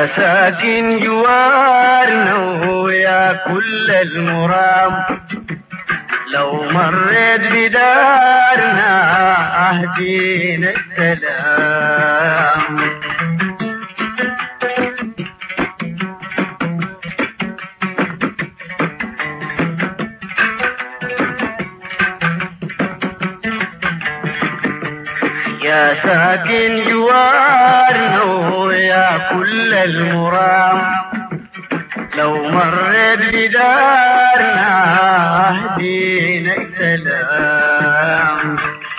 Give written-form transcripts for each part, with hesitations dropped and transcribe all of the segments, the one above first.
يا ساكن جوارنا ويا كل المرام، لو مريت بدارنا أهدينا السلام. يا ساكن جوارنا ويا كل المرام، لو مريت بدارنا أهدينا السلام.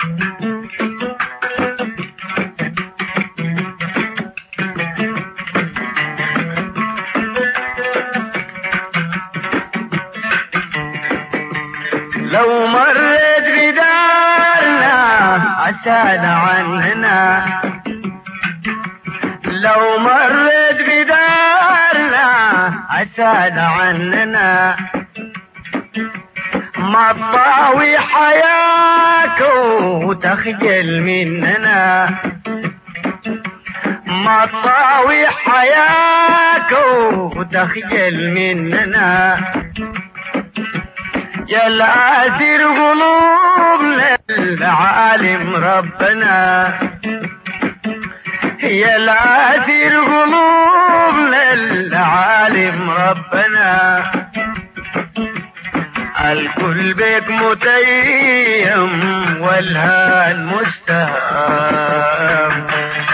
لو مريت بدارنا عساد عننا، لو مريت بدارنا عساد عننا، ما تطاوي حياك وتخجل مننا، ما تطاوي حياك وتخجل مننا. يا الآثر قلوبنا العالم ربنا، يا الآثر قلوبنا العالم ربنا. الكل بك متيم والهان مستهام.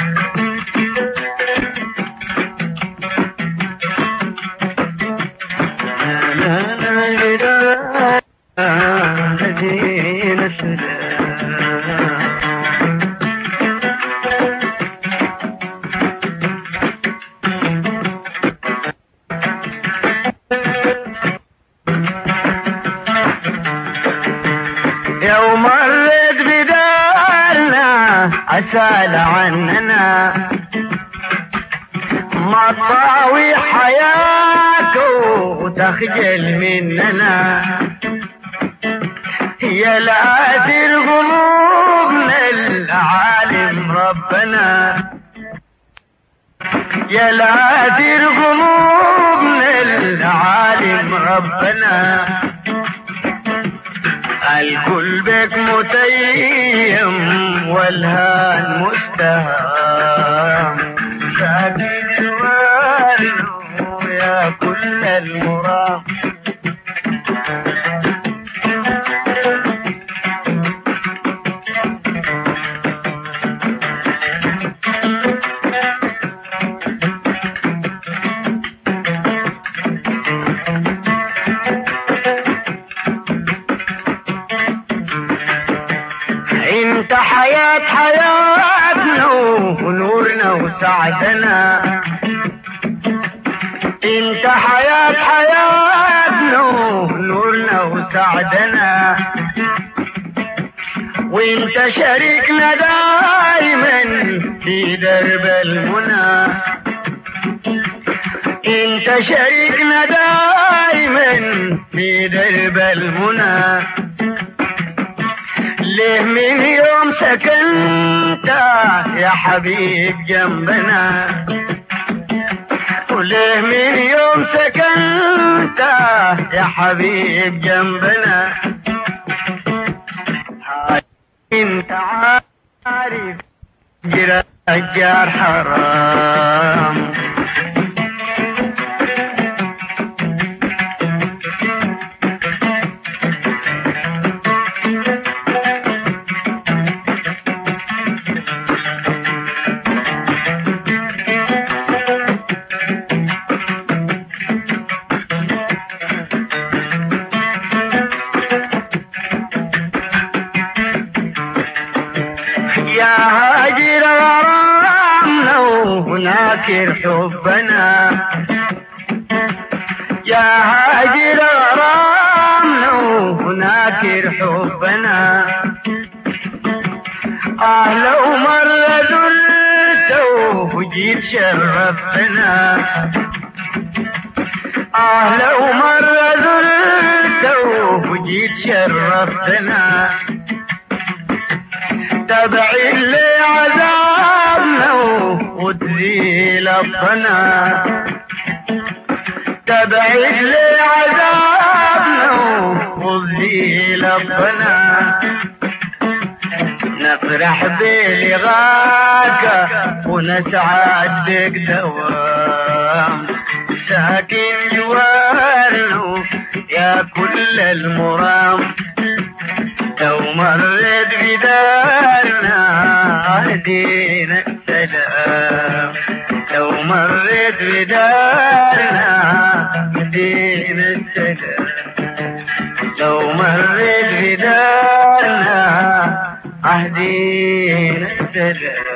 يوم مريت بدارنا عسال عننا، ما تطاوي حياك وتخجل مننا. يا الآثر قلوبنا العالم ربنا، يا الآثر قلوبنا العالم ربنا. الكل بك متيم والهان مستهام. ساكن الوارد يا كل المرام، انت حياة حياتنا ونورنا وسعدنا، انت حياة حياتنا ونورنا وسعدنا. وانت شريكنا دايما في درب المنى، انت شريكنا دايما في درب المنى. ليه من يوم سكنت يا حبيب جنبنا، وليه من يوم سكنت يا حبيب جنبنا. انت عارف جرى الجار حرام. يا هاجر غرامنا وناكر حبنا، يا هاجر غرامنا وناكر حبنا. لو مرة ذلت وجيت شرفتنا، لو مرة ذلت وجيت شرفتنا. تبعي اللي عذابنا وتذل وزي لطنا تبعد لي عذابنا وزي لطنا نفرح بلغاك ونسعد بك دوام ساكن جوارنا يا كل المرام لو مرت بدارنا اهدينا السلام لو مرت بدارنا اهدينا السلام لو مرت بدارنا اهدينا السلام